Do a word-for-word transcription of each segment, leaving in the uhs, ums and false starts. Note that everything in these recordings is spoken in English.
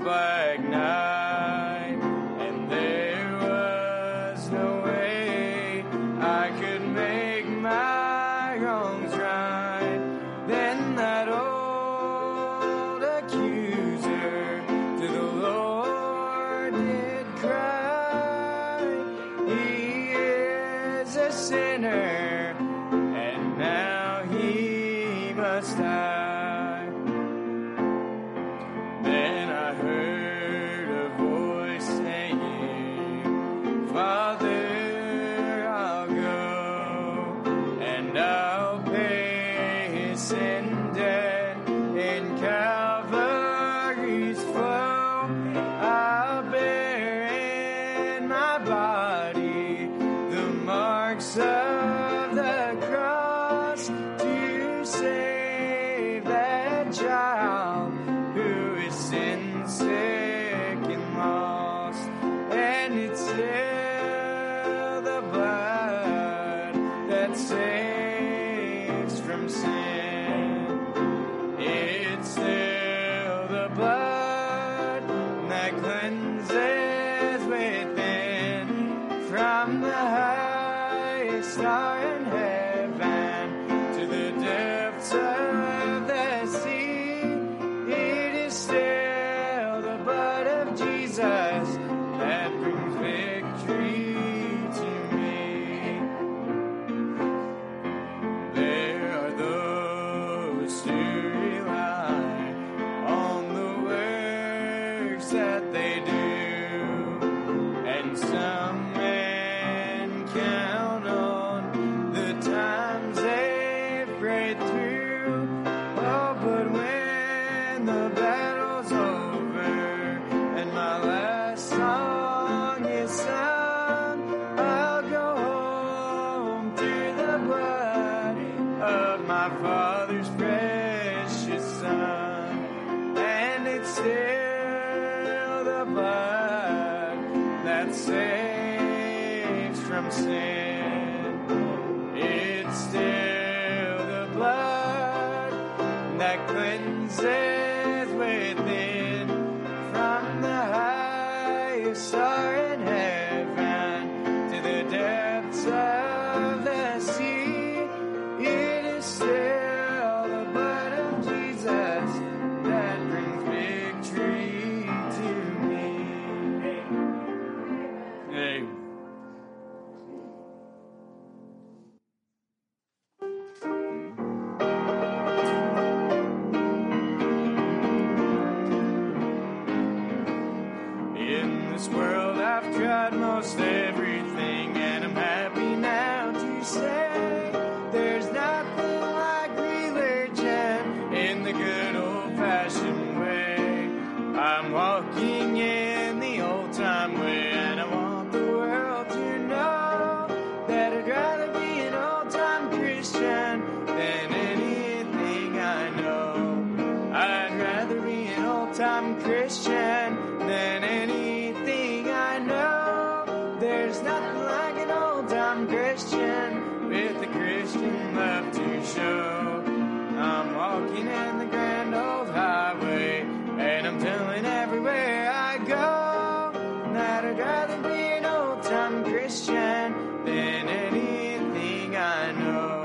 black night, and there was no way I could make my wrongs right. Then that old accuser to the Lord did cry, he is a sinner, and now he must die. Then I heard a voice saying, Father, I'll go, and I'll pay his sin debt in Calvary's flow. I'll bear in my body the marks of the cross to save that child who is sin sick and lost. And it's still the blood that saves from sin. It's still the blood that cleanses within from the highest star in heaven to the depths of the sea. It is still the blood of Jesus that brings victory to me. There are those who rely on the works that they do, and some men count on the times they've prayed through. Oh, but when the battle's over and my last song is sung, I'll go home through the blood of my Father's precious Son. And it's still the blood that saves from sin. It's still the blood that cleanses within from the highest star in heaven to the depths of the sea. It is still the blood of Jesus that brings victory to me. Hey. In this world I've tried most everything, and I'm happy now to say there's nothing like religion in the good old-fashioned way. I'm walking in the old-time way, and I want the world to know that I'd rather be an old-time Christian than anything I know. I'd rather be an old-time Christian than anything I know. There's nothing like an old-time Christian with the Christian love to show. I'm walking in the grand old highway, and I'm telling everywhere I go that I'd rather be an old-time Christian than anything I know.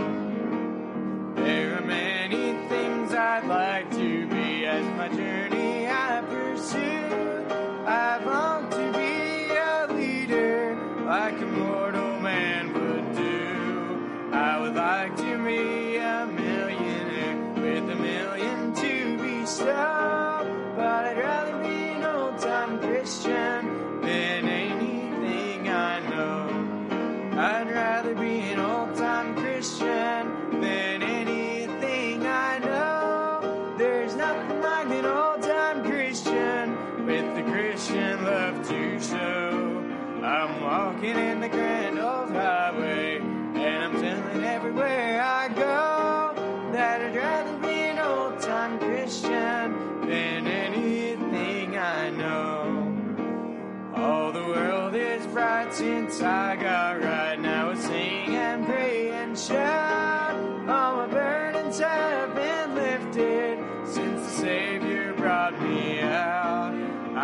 There are many things I'd like to be as my journey I pursue. I've longed to be a leader like a mortal man would do. I would like to be a millionaire with a million to bestow. But I'd rather be an old-time Christian than anything I know. I'd rather be an old-time Christian than anything I know. There's nothing like an old-time Christian with the Christian love to show. I'm walking in the grand old highway, and I'm telling everywhere I go that I'd rather be an old-time Christian than anything I know. All the world is bright since I got right. Now I sing and pray and shout. All my burdens have been lifted since the Savior brought me out.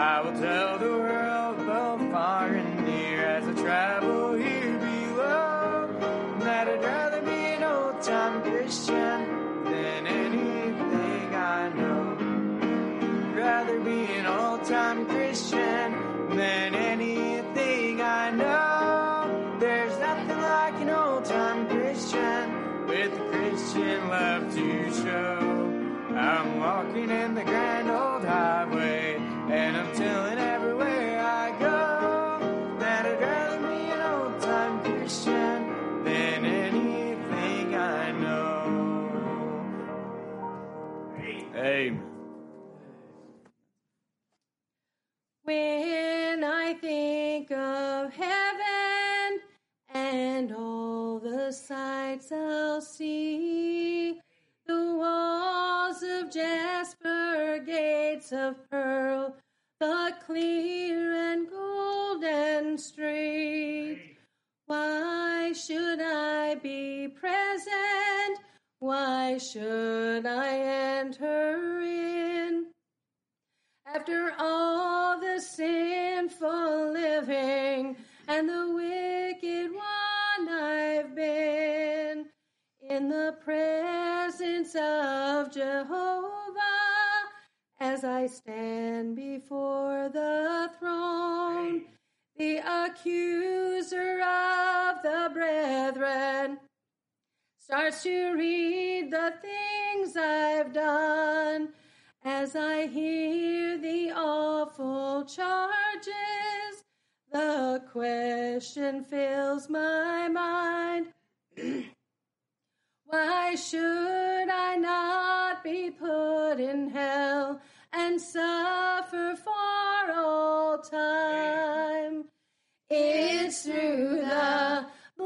rather be an old-time Christian than anything I know. There's nothing like an old-time Christian with a Christian love to show. I'm walking in the grand old highway, and I'm telling everywhere I go that I'd rather be an old-time Christian than anything I know. Amen. When I think of heaven and all the sights I'll see, the walls of jasper, gates of pearl, the clear and golden street, why should I be present? Why should I enter in? After all the sinful living and the wicked one I've been, in the presence of Jehovah, as I stand before the throne, the accuser of the brethren starts to read the things I've done. As I hear the awful charges, the question fills my mind. Why should I not be put in hell and suffer for all time? It's through the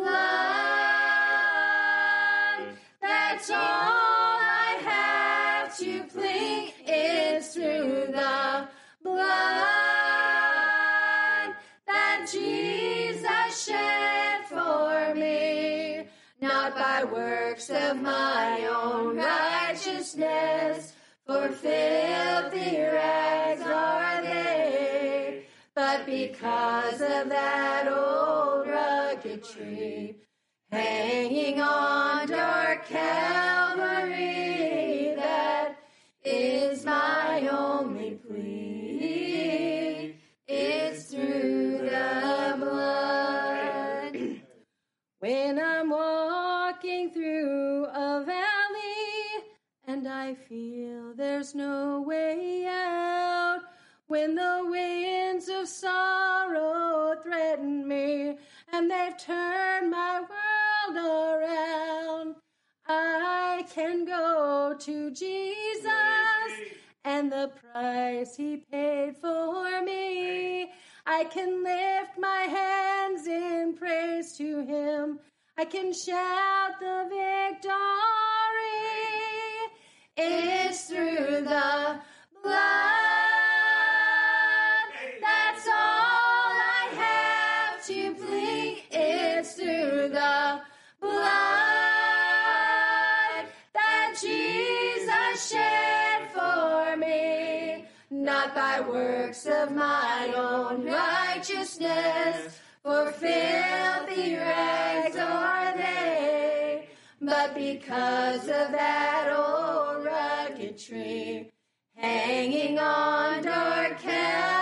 blood. That's all I have to plead. It's through the blood that Jesus shed for me, not by works of my own righteousness, for filthy rags are they, but because of that old rugged tree hanging on dark Calvary, that is my only plea. It's through the blood. When I'm walking through a valley and I feel there's no way out, when the winds of sorrow threaten me and they've turned my world around, I can go to Jesus and the price he paid for me. I can lift my hands in praise to him. I can shout the victory. It's through the blood. That's all I have to plead. It's through the blood that Jesus shed for me, not by works of my own righteousness, for filthy rags are they, but because of that old rugged tree hanging on dark Calvary.